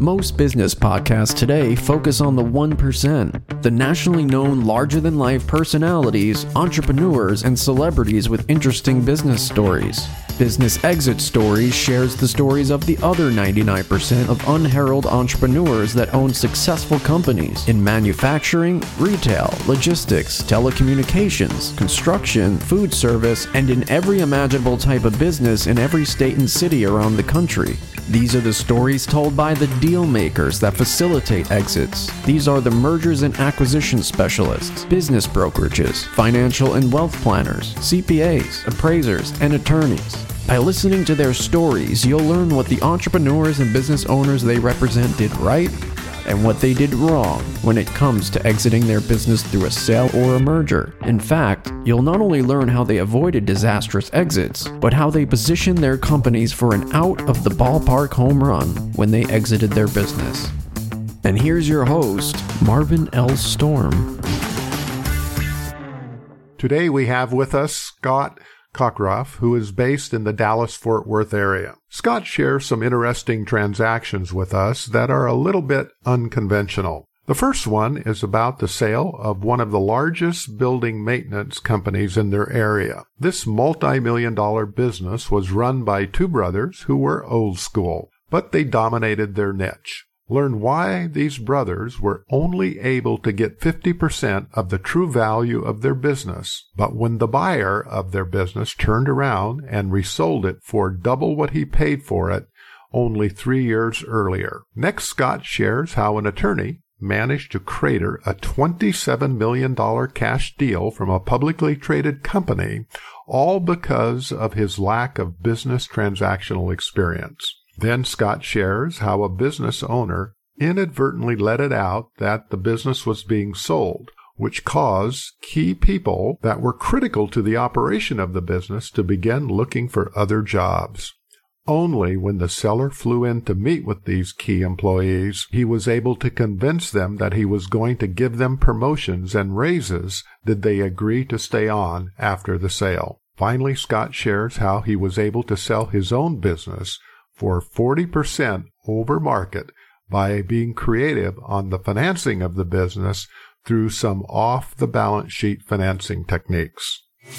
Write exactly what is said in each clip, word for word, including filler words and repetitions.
Most business podcasts today focus on the one percent, the nationally known larger-than-life personalities, entrepreneurs, and celebrities with interesting business stories. Business Exit Stories shares the stories of the other ninety-nine percent of unheralded entrepreneurs that own successful companies in manufacturing, retail, logistics, telecommunications, construction, food service, and in every imaginable type of business in every state and city around the country. These are the stories told by the deal makers that facilitate exits. These are the mergers and acquisition specialists, business brokerages, financial and wealth planners, C P As, appraisers, and attorneys. By listening to their stories, you'll learn what the entrepreneurs and business owners they represent did right and what they did wrong when it comes to exiting their business through a sale or a merger. In fact, you'll not only learn how they avoided disastrous exits, but how they positioned their companies for an out-of-the-ballpark home run when they exited their business. And here's your host, Marvin L. Storm. Today we have with us Scott Cockroft, who is based in the Dallas-Fort Worth area. Scott shares some interesting transactions with us that are a little bit unconventional. The first one is about the sale of one of the largest building maintenance companies in their area. This multi-million dollar business was run by two brothers who were old school, but they dominated their niche. Learn why these brothers were only able to get fifty percent of the true value of their business, but when the buyer of their business turned around and resold it for double what he paid for it only three years earlier. Next, Scott shares how an attorney managed to crater a twenty-seven million dollars cash deal from a publicly traded company, all because of his lack of business transactional experience. Then Scott shares how a business owner inadvertently let it out that the business was being sold, which caused key people that were critical to the operation of the business to begin looking for other jobs. Only when the seller flew in to meet with these key employees, he was able to convince them that he was going to give them promotions and raises did they agree to stay on after the sale. Finally, Scott shares how he was able to sell his own business for forty percent over market by being creative on the financing of the business through some off-the-balance sheet financing techniques.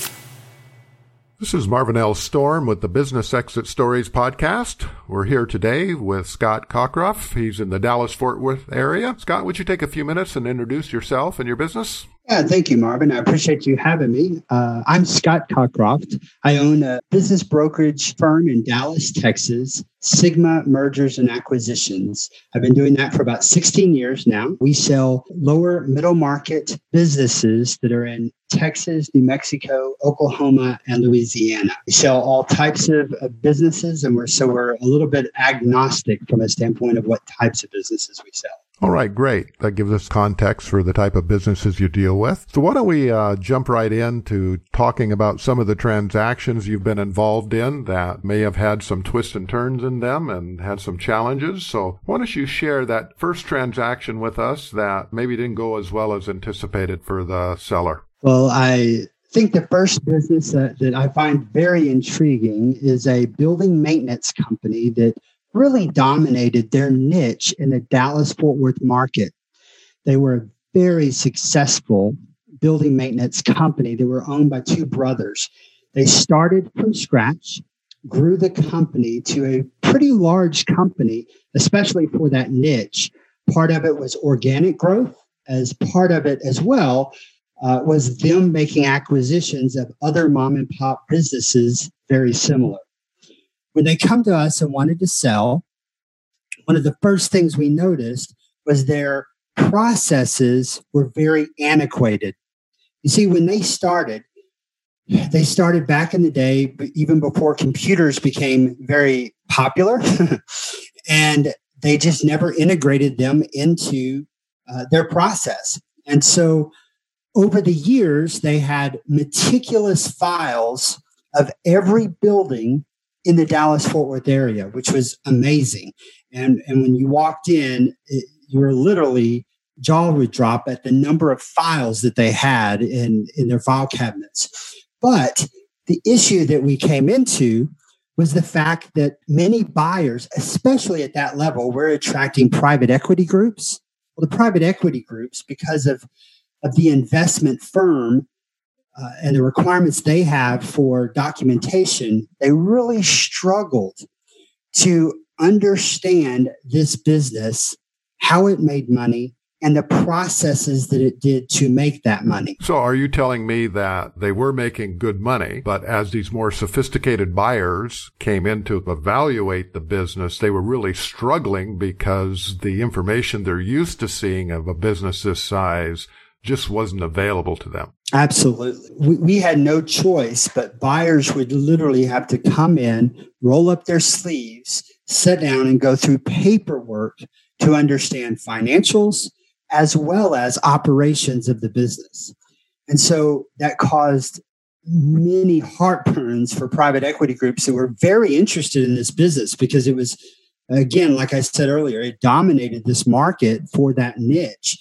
This is Marvin L. Storm with the Business Exit Stories podcast. We're here today with Scott Cockroft. He's in the Dallas-Fort Worth area. Scott, would you take a few minutes and introduce yourself and your business? Yeah, thank you, Marvin. I appreciate you having me. Uh, I'm Scott Cockroft. I own a business brokerage firm in Dallas, Texas, Sigma Mergers and Acquisitions. I've been doing that for about sixteen years now. We sell lower middle market businesses that are in Texas, New Mexico, Oklahoma, and Louisiana. We sell all types of, of businesses, and we're so we're a little bit agnostic from a standpoint of what types of businesses we sell. All right, great. That gives us context for the type of businesses you deal with. So why don't we uh, jump right into talking about some of the transactions you've been involved in that may have had some twists and turns in them and had some challenges. So why don't you share that first transaction with us that maybe didn't go as well as anticipated for the seller? Well, I think the first business that, that I find very intriguing is a building maintenance company that really dominated their niche in the Dallas-Fort Worth market. They were a very successful building maintenance company. They were owned by two brothers. They started from scratch, grew the company to a pretty large company, especially for that niche. Part of it was organic growth, as part of it as well uh, was them making acquisitions of other mom and pop businesses very similar. When they come to us and wanted to sell, one of the first things we noticed was their processes were very antiquated. You see, when they started, they started back in the day, even before computers became very popular, and they just never integrated them into uh, their process. And so over the years, they had meticulous files of every building in the Dallas-Fort Worth area, which was amazing. And, and when you walked in, it, you were literally, jaw would drop at the number of files that they had in, in their file cabinets. But the issue that we came into was the fact that many buyers, especially at that level, were attracting private equity groups. Well, the private equity groups, because of, of the investment firm uh, and the requirements they have for documentation, they really struggled to understand this business, how it made money, and the processes that it did to make that money. So are you telling me that they were making good money, but as these more sophisticated buyers came in to evaluate the business, they were really struggling because the information they're used to seeing of a business this size just wasn't available to them? Absolutely. We, we had no choice, but buyers would literally have to come in, roll up their sleeves, sit down and go through paperwork to understand financials, as well as operations of the business. And so that caused many heartburns for private equity groups who were very interested in this business because it was, again, like I said earlier, it dominated this market for that niche.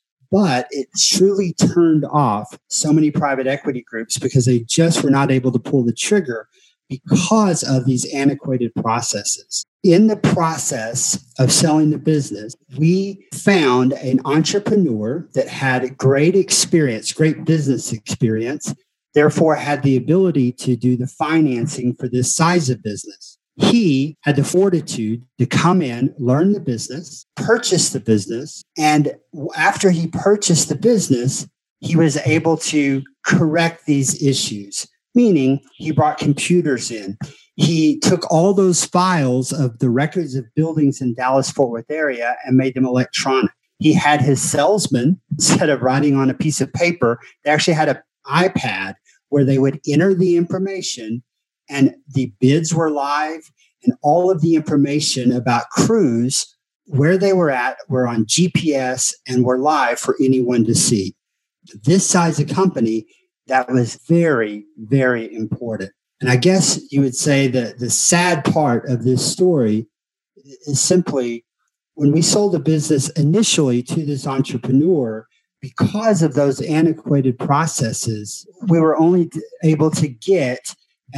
But it truly turned off so many private equity groups because they just were not able to pull the trigger because of these antiquated processes. In the process of selling the business, we found an entrepreneur that had great experience, great business experience, therefore had the ability to do the financing for this size of business. He had the fortitude to come in, learn the business, purchase the business, and after he purchased the business, he was able to correct these issues. Meaning he brought computers in. He took all those files of the records of buildings in Dallas-Fort Worth area and made them electronic. He had his salesman, instead of writing on a piece of paper, they actually had an iPad where they would enter the information and the bids were live and all of the information about crews, where they were at, were on G P S and were live for anyone to see. This size of company, that was very, very important. And I guess you would say that the sad part of this story is simply when we sold the business initially to this entrepreneur, because of those antiquated processes, we were only able to get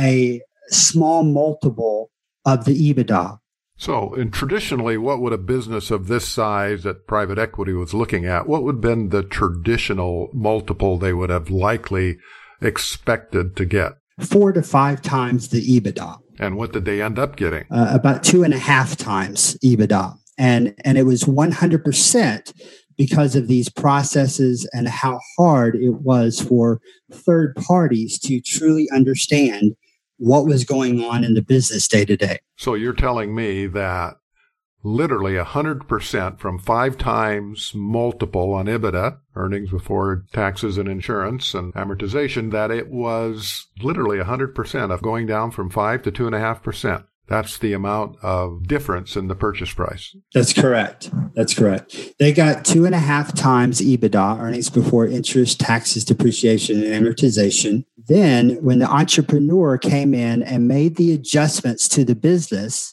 a small multiple of the EBITDA. So, and traditionally, what would a business of this size that private equity was looking at, what would have been the traditional multiple they would have likely expected to get? Four to five times the EBITDA. And what did they end up getting? Uh, about two and a half times EBITDA. And, and it was one hundred percent because of these processes and how hard it was for third parties to truly understand what was going on in the business day to day. So you're telling me that literally one hundred percent from five times multiple on EBITDA, earnings before taxes and insurance and amortization, that it was literally one hundred percent of going down from five to two and a half percent. That's the amount of difference in the purchase price. That's correct. That's correct. They got two and a half times EBITDA, earnings before interest, taxes, depreciation, and amortization. Then when the entrepreneur came in and made the adjustments to the business,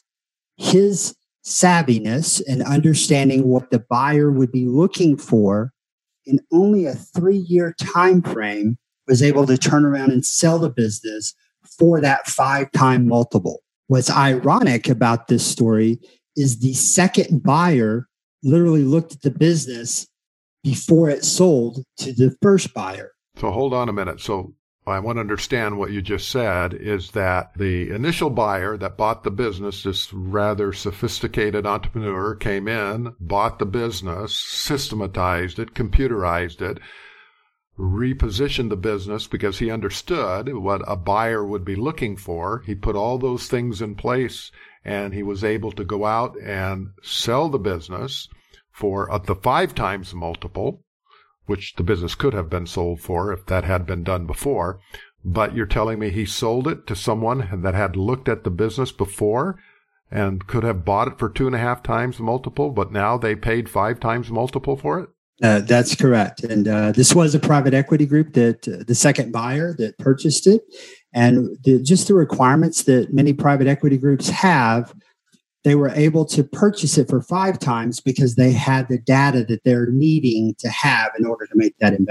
his savviness and understanding what the buyer would be looking for in only a three-year time frame was able to turn around and sell the business for that five-time multiple. What's ironic about this story is the second buyer literally looked at the business before it sold to the first buyer. So hold on a minute. So I want to understand what you just said is that the initial buyer that bought the business, this rather sophisticated entrepreneur, came in, bought the business, systematized it, computerized it, repositioned the business because he understood what a buyer would be looking for. He put all those things in place and he was able to go out and sell the business for up to five times multiple, which the business could have been sold for if that had been done before. But you're telling me he sold it to someone that had looked at the business before and could have bought it for two and a half times multiple, but now they paid five times multiple for it? Uh, that's correct. And uh, this was a private equity group that uh, the second buyer that purchased it. And the, just the requirements that many private equity groups have, they were able to purchase it for five times because they had the data that they're needing to have in order to make that investment.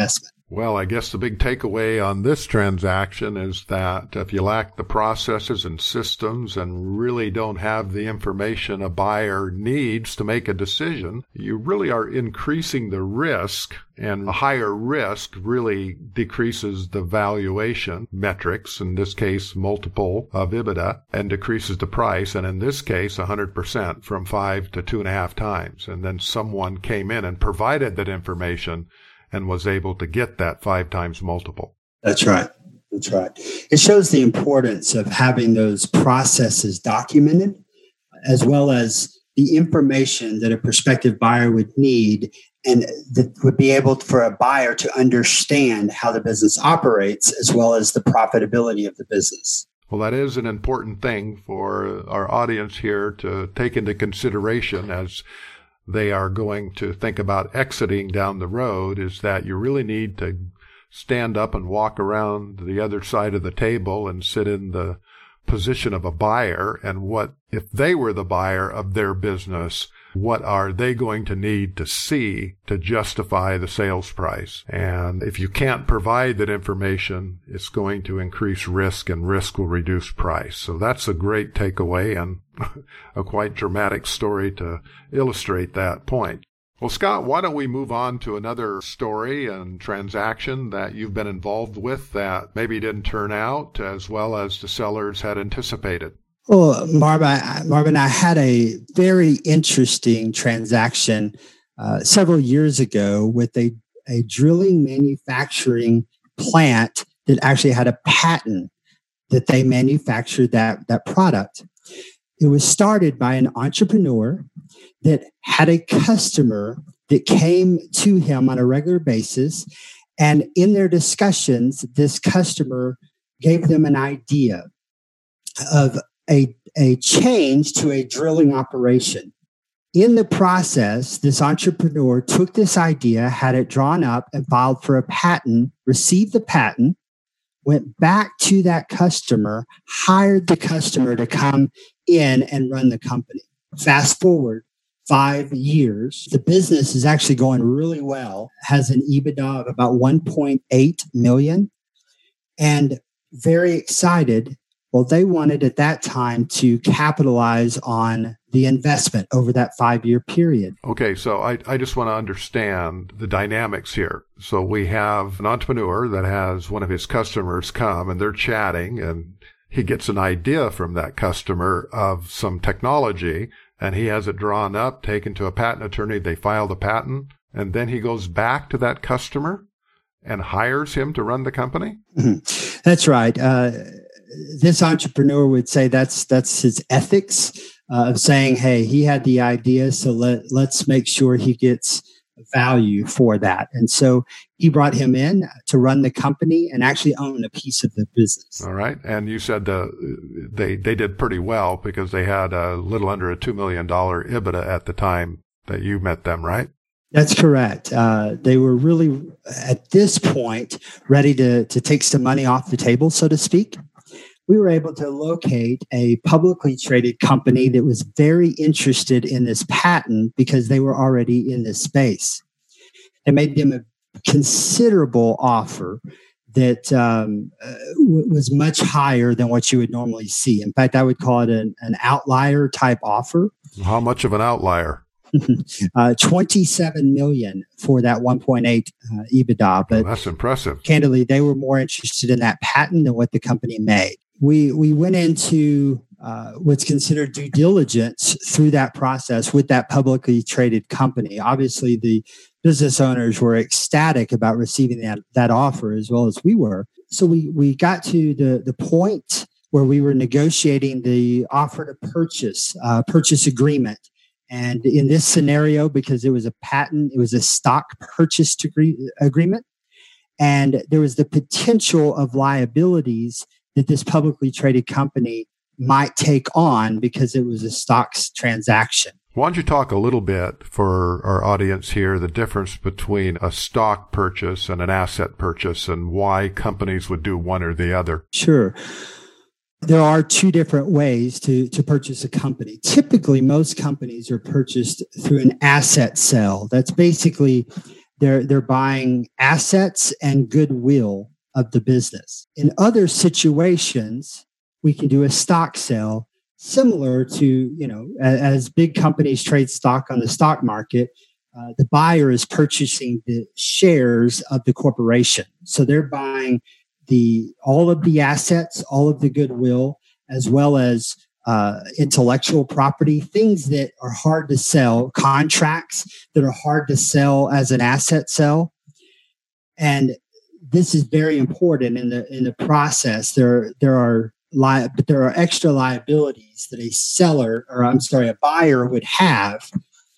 Well, I guess the big takeaway on this transaction is that if you lack the processes and systems and really don't have the information a buyer needs to make a decision, you really are increasing the risk, and a higher risk really decreases the valuation metrics, in this case, multiple of EBITDA, and decreases the price, and in this case, one hundred percent from five to two and a half times. And then someone came in and provided that information and was able to get that five times multiple. That's right. That's right. It shows the importance of having those processes documented, as well as the information that a prospective buyer would need and that would be able for a buyer to understand how the business operates, as well as the profitability of the business. Well, that is an important thing for our audience here to take into consideration as they are going to think about exiting down the road, is that you really need to stand up and walk around the other side of the table and sit in the position of a buyer. And what, if they were the buyer of their business, what are they going to need to see to justify the sales price? And if you can't provide that information, it's going to increase risk, and risk will reduce price. So that's a great takeaway and a quite dramatic story to illustrate that point. Well, Scott, why don't we move on to another story and transaction that you've been involved with that maybe didn't turn out as well as the sellers had anticipated? Well, Marvin, Marvin, I had a very interesting transaction uh, several years ago with a, a drilling manufacturing plant that actually had a patent that they manufactured that, that product. It was started by an entrepreneur that had a customer that came to him on a regular basis. And in their discussions, this customer gave them an idea of a, a change to a drilling operation. In the process, this entrepreneur took this idea, had it drawn up, and filed for a patent, received the patent, went back to that customer, hired the customer to come in and run the company. Fast forward five years, the business is actually going really well, has an EBITDA of about one point eight million, and very excited. Well, they wanted at that time to capitalize on the investment over that five-year period. Okay, so I, I just want to understand the dynamics here. So we have an entrepreneur that has one of his customers come, and they're chatting, and he gets an idea from that customer of some technology, and he has it drawn up, taken to a patent attorney. They file the patent, and then he goes back to that customer and hires him to run the company? Mm-hmm. That's right. Uh, this entrepreneur would say that's that's his ethics uh, of saying, hey, he had the idea, so let, let's make sure he gets value for that. And so he brought him in to run the company and actually own a piece of the business. All right. And you said uh, they, they did pretty well because they had a little under a two million dollars EBITDA at the time that you met them, right? That's correct. Uh, they were really, at this point, ready to, to take some money off the table, so to speak. We were able to locate a publicly traded company that was very interested in this patent because they were already in this space. They made them a considerable offer that um, uh, w- was much higher than what you would normally see. In fact, I would call it an, an outlier type offer. How much of an outlier? uh, twenty-seven million for that one point eight uh, EBITDA. But oh, that's impressive. Candidly, they were more interested in that patent than what the company made. We we went into uh, what's considered due diligence through that process with that publicly traded company. Obviously, the business owners were ecstatic about receiving that that offer as well as we were. So we we got to the the point where we were negotiating the offer to purchase uh, purchase agreement. And in this scenario, because it was a patent, it was a stock purchase degree, agreement. And there was the potential of liabilities that this publicly traded company might take on because it was a stocks transaction. Why don't you talk a little bit for our audience here, the difference between a stock purchase and an asset purchase and why companies would do one or the other? Sure. There are two different ways to, to purchase a company. Typically, most companies are purchased through an asset sale. That's basically They're they're buying assets and goodwill of the business. In other situations, we can do a stock sale similar to, you know, as, as big companies trade stock on the stock market, uh, the buyer is purchasing the shares of the corporation. So they're buying the all of the assets, all of the goodwill, as well as uh, intellectual property, things that are hard to sell, contracts that are hard to sell as an asset sale. And this is very important in the in the process. There there are li- but there are extra liabilities that a seller, or I'm sorry, a buyer would have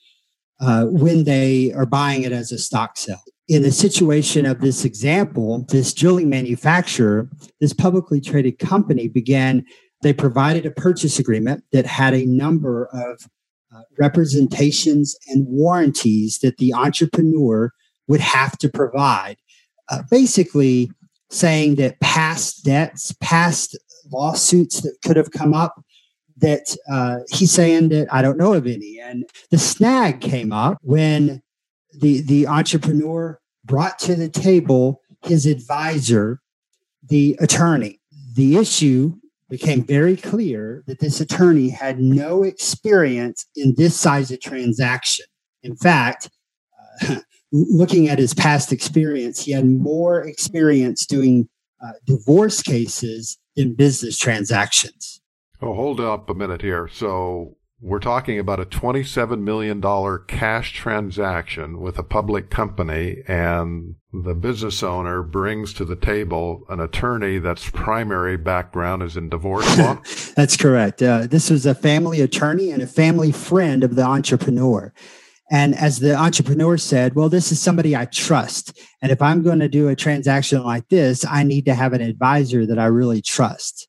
uh, when they are buying it as a stock sale. In the situation of this example, this drilling manufacturer, this publicly traded company began, they provided a purchase agreement that had a number of uh, representations and warranties that the entrepreneur would have to provide, uh, basically saying that past debts, past lawsuits that could have come up, that uh, he's saying that I don't know of any. And the snag came up when the the entrepreneur brought to the table his advisor, the attorney. The issue became very clear that this attorney had no experience in this size of transaction. In fact, uh, looking at his past experience, he had more experience doing uh, divorce cases than business transactions. Oh, hold up a minute here. So we're talking about a twenty-seven million dollars cash transaction with a public company, and the business owner brings to the table an attorney that's primary background is in divorce law? That's correct. Uh, this was a family attorney and a family friend of the entrepreneur. And as the entrepreneur said, well, this is somebody I trust. And if I'm going to do a transaction like this, I need to have an advisor that I really trust.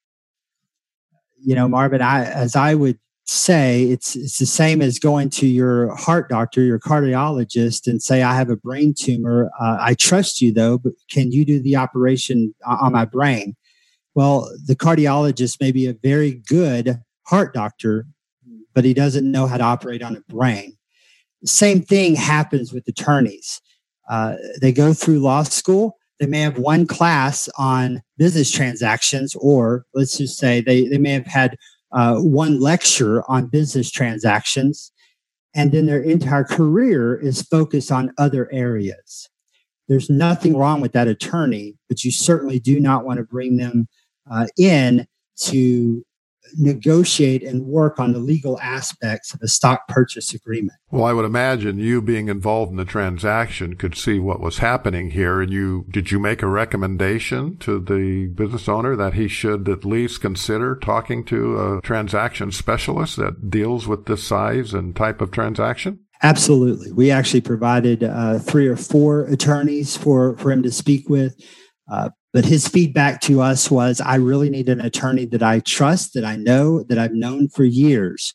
You know, Marvin, I, as I would say, it's it's the same as going to your heart doctor, your cardiologist, and say, I have a brain tumor. Uh, I trust you, though, but can you do the operation on my brain? Well, the cardiologist may be a very good heart doctor, but he doesn't know how to operate on a brain. The same thing happens with attorneys. Uh, they go through law school. They may have one class on business transactions, or let's just say they, they may have had uh, one lecture on business transactions, and then their entire career is focused on other areas. There's nothing wrong with that attorney, but you certainly do not want to bring them uh, in to negotiate and work on the legal aspects of a stock purchase agreement. Well, I would imagine you being involved in the transaction could see what was happening here. And you, did you make a recommendation to the business owner that he should at least consider talking to a transaction specialist that deals with this size and type of transaction? Absolutely. We actually provided uh, three or four attorneys for, for him to speak with. Uh, But his feedback to us was, I really need an attorney that I trust, that I know, that I've known for years.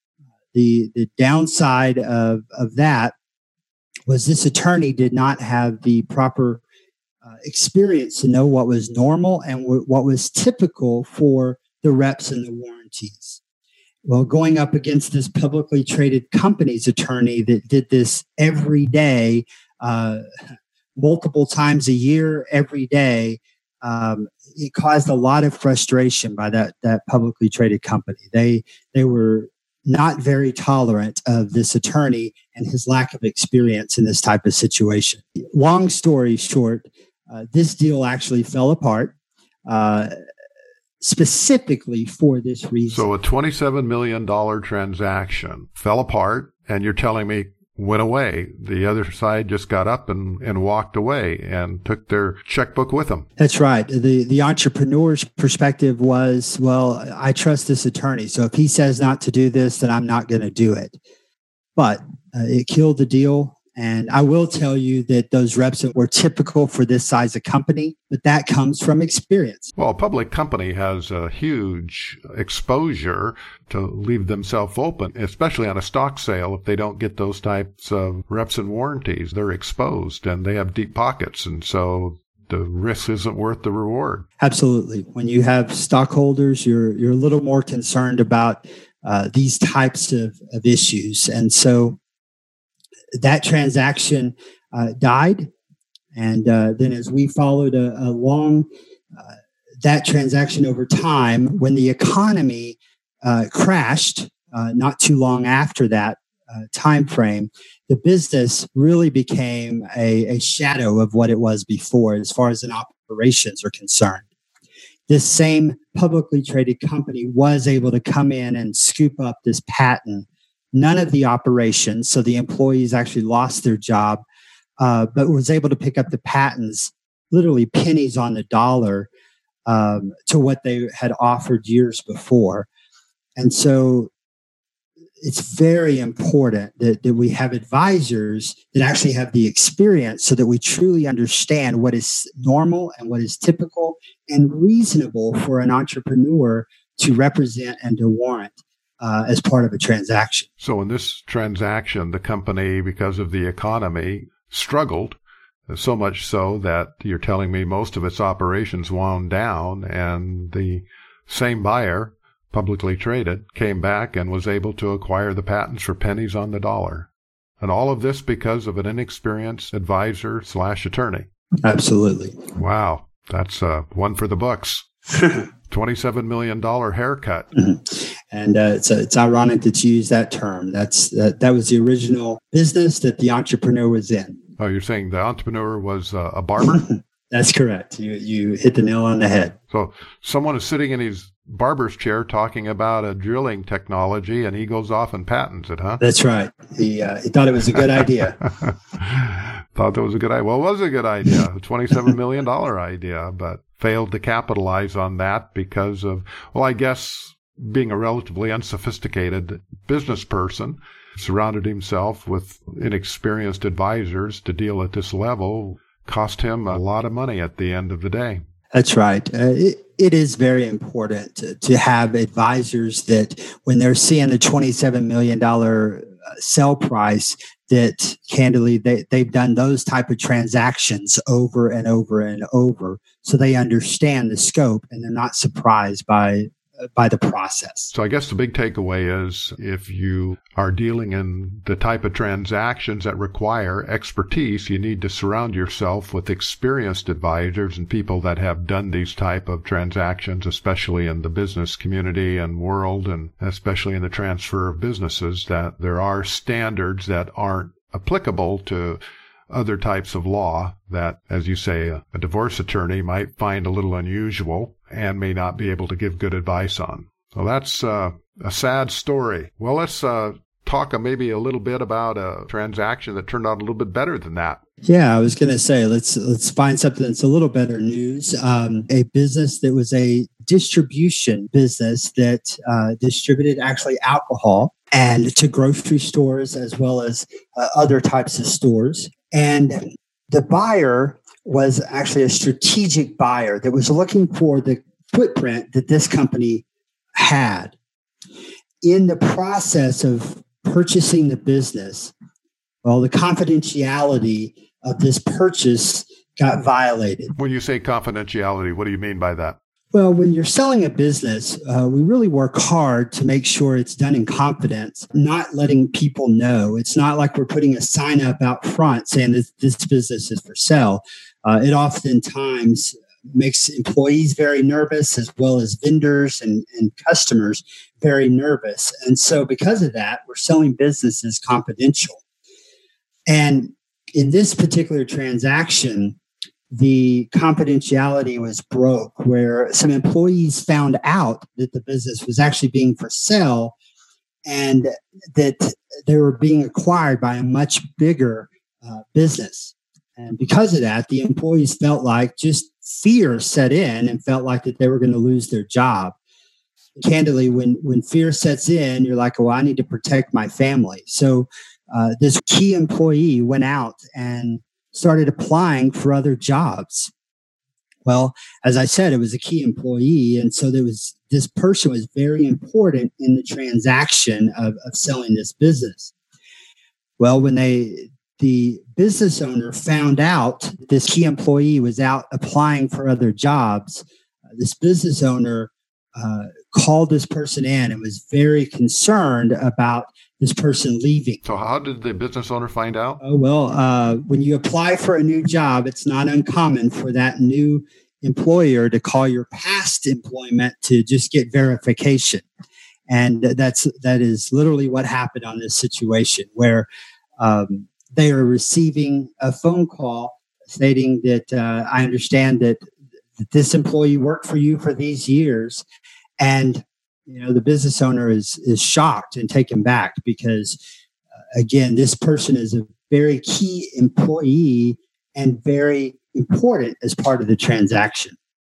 The the downside of, of that was this attorney did not have the proper uh, experience to know what was normal and w- what was typical for the reps and the warranties. Well, going up against this publicly traded company's attorney that did this every day, uh, multiple times a year, every day, um, it caused a lot of frustration by that that publicly traded company. They they were not very tolerant of this attorney and his lack of experience in this type of situation. Long story short, uh, this deal actually fell apart, uh, specifically for this reason. So a twenty-seven million dollars transaction fell apart, and you're telling me went away. The other side just got up and, and walked away and took their checkbook with them. That's right. The the entrepreneur's perspective was, well, I trust this attorney. So if he says not to do this, then I'm not going to do it. But uh, it killed the deal. And I will tell you that those reps were typical for this size of company, but that comes from experience. Well, a public company has a huge exposure to leave themselves open, especially on a stock sale. If they don't get those types of reps and warranties, they're exposed and they have deep pockets. And so the risk isn't worth the reward. Absolutely. When you have stockholders, you're you're a little more concerned about uh, these types of, of issues. And so that transaction uh, died. And uh, then as we followed a, a long, uh, that transaction over time, when the economy uh, crashed uh, not too long after that uh, time frame, the business really became a, a shadow of what it was before as far as an operations are concerned. This same publicly traded company was able to come in and scoop up this patent. None of the operations, so the employees actually lost their job, uh, but was able to pick up the patents, literally pennies on the dollar, um, to what they had offered years before. And so it's very important that, that we have advisors that actually have the experience so that we truly understand what is normal and what is typical and reasonable for an entrepreneur to represent and to warrant uh, as part of a transaction. So in this transaction, the company, because of the economy, struggled, so much so that you're telling me most of its operations wound down, and the same buyer, publicly traded, came back and was able to acquire the patents for pennies on the dollar. And all of this because of an inexperienced advisor slash attorney. Absolutely. Wow. That's uh, one for the books. twenty-seven million dollars haircut. Mm-hmm. And uh, it's uh, it's ironic that you use that term. That's that, that was the original business that the entrepreneur was in. Oh, you're saying the entrepreneur was uh, a barber? That's correct. You you hit the nail on the head. So someone is sitting in his barber's chair talking about a drilling technology, and he goes off and patents it, huh? That's right. He uh, he thought it was a good idea. Thought that was a good idea. Well, it was a good idea, a twenty-seven million dollars idea, but failed to capitalize on that because of, well, I guess being a relatively unsophisticated business person, surrounded himself with inexperienced advisors to deal at this level, cost him a lot of money at the end of the day. That's right. Uh, it, it is very important to, to have advisors that when they're seeing the twenty-seven million dollars sell price, that candidly they, they've done those type of transactions over and over and over. So they understand the scope and they're not surprised by by the process. So I guess the big takeaway is if you are dealing in the type of transactions that require expertise, you need to surround yourself with experienced advisors and people that have done these type of transactions, especially in the business community and world, and especially in the transfer of businesses, that there are standards that aren't applicable to other types of law that, as you say, a, a divorce attorney might find a little unusual and may not be able to give good advice on. So that's uh, a sad story. Well, let's uh, talk uh, maybe a little bit about a transaction that turned out a little bit better than that. Yeah, I was going to say, let's let's find something that's a little better news. Um, a business that was a distribution business that uh, distributed actually alcohol and to grocery stores as well as uh, other types of stores. And the buyer was actually a strategic buyer that was looking for the footprint that this company had. In the process of purchasing the business, well, the confidentiality of this purchase got violated. When you say confidentiality, what do you mean by that? Well, when you're selling a business, uh, we really work hard to make sure it's done in confidence, not letting people know. It's not like we're putting a sign up out front saying that this business is for sale. Uh, it oftentimes makes employees very nervous, as well as vendors and, and customers very nervous. And so because of that, we're selling businesses confidential. And in this particular transaction, the confidentiality was broke, where some employees found out that the business was actually being for sale and that they were being acquired by a much bigger uh, business. And because of that, the employees felt like just fear set in and felt like that they were going to lose their job. Candidly, when, when fear sets in, you're like, well, I need to protect my family. So uh, this key employee went out and started applying for other jobs. Well, as I said, it was a key employee. And so there was this person was very important in the transaction of, of selling this business. Well, when they the business owner found out this key employee was out applying for other jobs, uh, this business owner uh, called this person in and was very concerned about this person leaving. So how did the business owner find out? Oh, well, uh, when you apply for a new job, it's not uncommon for that new employer to call your past employment to just get verification. And that's that is literally what happened on this situation, where um, they are receiving a phone call stating that uh, I understand that, that this employee worked for you for these years. And, you know, the business owner is is shocked and taken back because, uh, again, this person is a very key employee and very important as part of the transaction.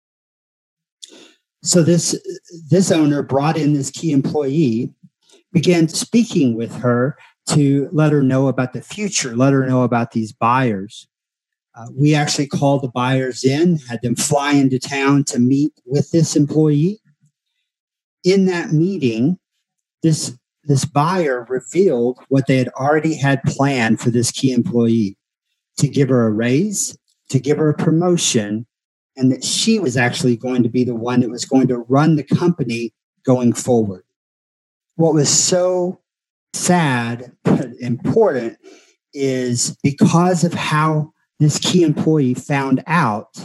So this this owner brought in this key employee, began speaking with her to let her know about the future, let her know about these buyers. Uh, we actually called the buyers in, had them fly into town to meet with this employee. In that meeting, this this buyer revealed what they had already had planned for this key employee, to give her a raise, to give her a promotion, and that she was actually going to be the one that was going to run the company going forward. What was so sad but important is because of how this key employee found out,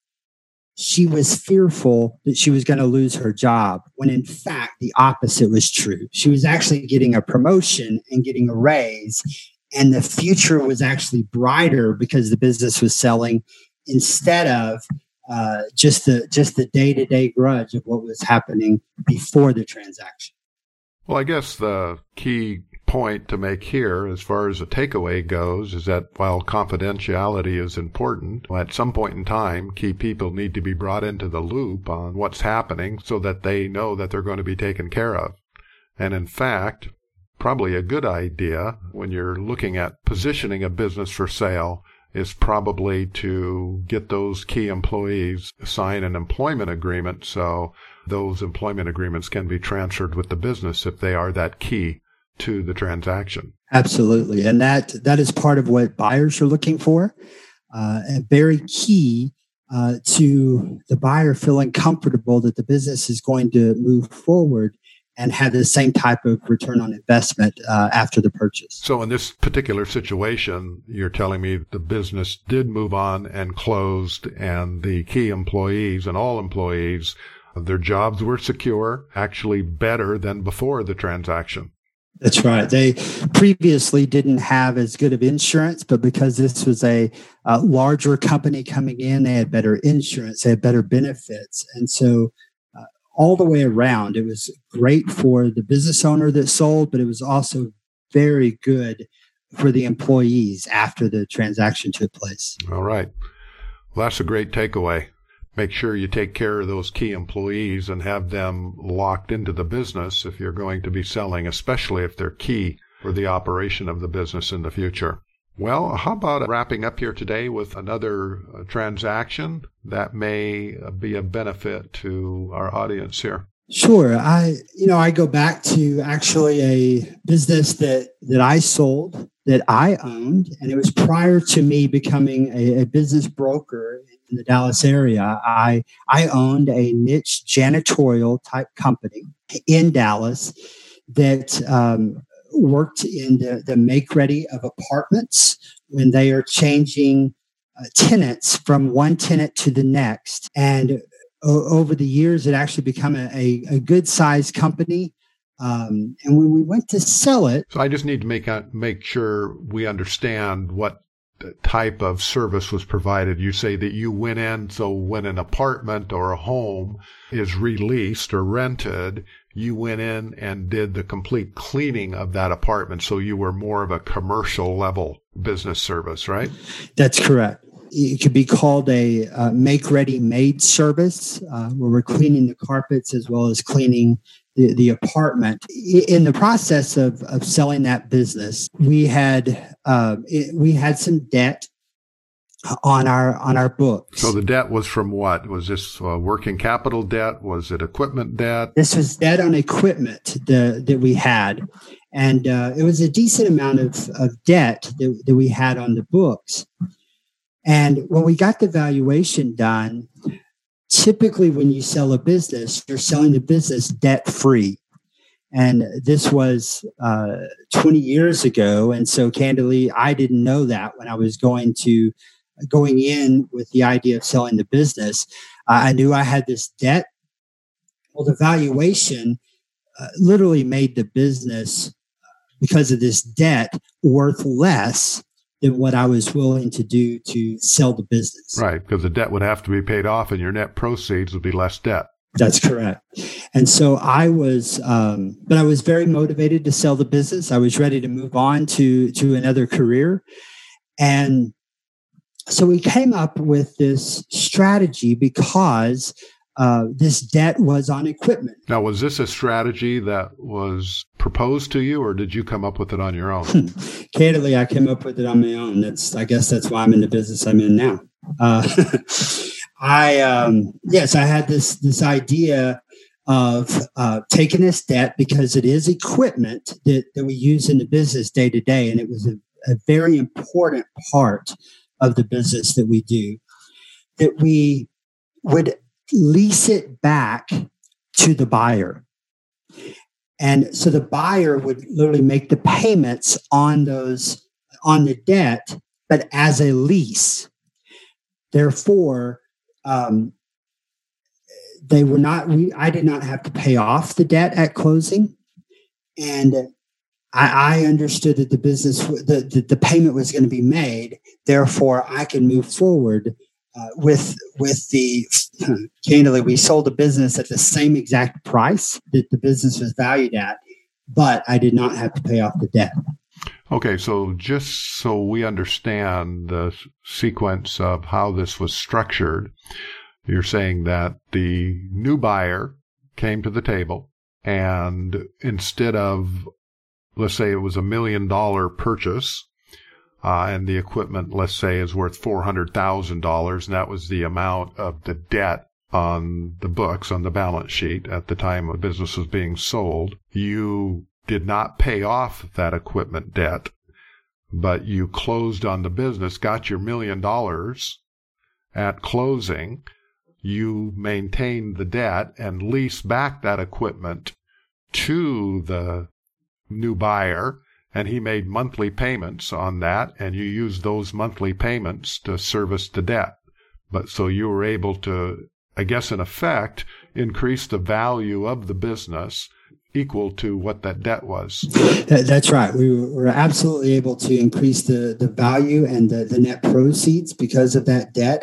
she was fearful that she was going to lose her job, when in fact the opposite was true. She was actually getting a promotion and getting a raise, and the future was actually brighter because the business was selling, instead of uh, just the just the day-to-day grudge of what was happening before the transaction. Well, I guess the key point to make here, as far as a takeaway goes, is that while confidentiality is important, at some point in time, key people need to be brought into the loop on what's happening so that they know that they're going to be taken care of. And in fact, probably a good idea when you're looking at positioning a business for sale is probably to get those key employees sign an employment agreement so those employment agreements can be transferred with the business if they are that key to the transaction. Absolutely. And that that is part of what buyers are looking for, uh, and very key uh, to the buyer feeling comfortable that the business is going to move forward and have the same type of return on investment uh, after the purchase. So in this particular situation, you're telling me the business did move on and closed, and the key employees and all employees, their jobs were secure, actually better than before the transaction. That's right. They previously didn't have as good of insurance, but because this was a, a larger company coming in, they had better insurance, they had better benefits. And so uh, all the way around, it was great for the business owner that sold, but it was also very good for the employees after the transaction took place. All right. Well, that's a great takeaway. Make sure you take care of those key employees and have them locked into the business if you're going to be selling, especially if they're key for the operation of the business in the future. Well, how about wrapping up here today with another uh, transaction that may uh, be a benefit to our audience here? Sure. I, you know, I go back to actually a business that, that I sold, that I owned, and it was prior to me becoming a, a business broker in the Dallas area. I, I owned a niche janitorial type company in Dallas that um, worked in the, the make ready of apartments when they are changing uh, tenants from one tenant to the next. And over the years, it actually became a, a, a good-sized company. Um, and when we went to sell it... So I just need to make out, make sure we understand what type of service was provided. You say that you went in, so when an apartment or a home is released or rented, you went in and did the complete cleaning of that apartment. So you were more of a commercial level business service, right? That's correct. It could be called a uh, make-ready-made service, uh, where we're cleaning the carpets as well as cleaning the, the apartment. In the process of, of selling that business, we had uh, it, we had some debt on our on our books. So the debt was from what? Was this uh, working capital debt? Was it equipment debt? This was debt on equipment the, that we had, and uh, it was a decent amount of, of debt that, that we had on the books. And when we got the valuation done, typically when you sell a business, you're selling the business debt-free. And this was uh, twenty years ago. And so candidly, I didn't know that when I was going to going in with the idea of selling the business. Uh, I knew I had this debt. Well, the valuation uh, literally made the business, because of this debt, worth less than what I was willing to do to sell the business. Right, because the debt would have to be paid off and your net proceeds would be less debt. That's correct. And so I was, um, but I was very motivated to sell the business. I was ready to move on to, to another career. And so we came up with this strategy because uh, this debt was on equipment. Now, was this a strategy that was proposed to you, or did you come up with it on your own? Candidly, I came up with it on my own. That's, I guess that's why I'm in the business I'm in now. Uh, I, um, yes, I had this, this idea of uh, taking this debt because it is equipment that, that we use in the business day to day. And it was a, a very important part of the business that we do, that we would lease it back to the buyer. And so the buyer would literally make the payments on those, on the debt, but as a lease. Therefore, um, they were not, we, I did not have to pay off the debt at closing. And I, I understood that the business, the, the, the payment was going to be made. Therefore, I can move forward uh, with, with the, candidly, we sold the business at the same exact price that the business was valued at, but I did not have to pay off the debt. Okay, so just so we understand the sequence of how this was structured, you're saying that the new buyer came to the table, and instead of, let's say it was a million dollar purchase, uh, and the equipment, let's say, is worth four hundred thousand dollars, and that was the amount of the debt on the books, on the balance sheet at the time the business was being sold, you did not pay off that equipment debt, but you closed on the business, got your million dollars at closing, you maintained the debt and leased back that equipment to the new buyer, and he made monthly payments on that, and you used those monthly payments to service the debt. But so you were able to, I guess in effect, increase the value of the business equal to what that debt was. That, that's right. We were absolutely able to increase the, the value and the, the net proceeds because of that debt.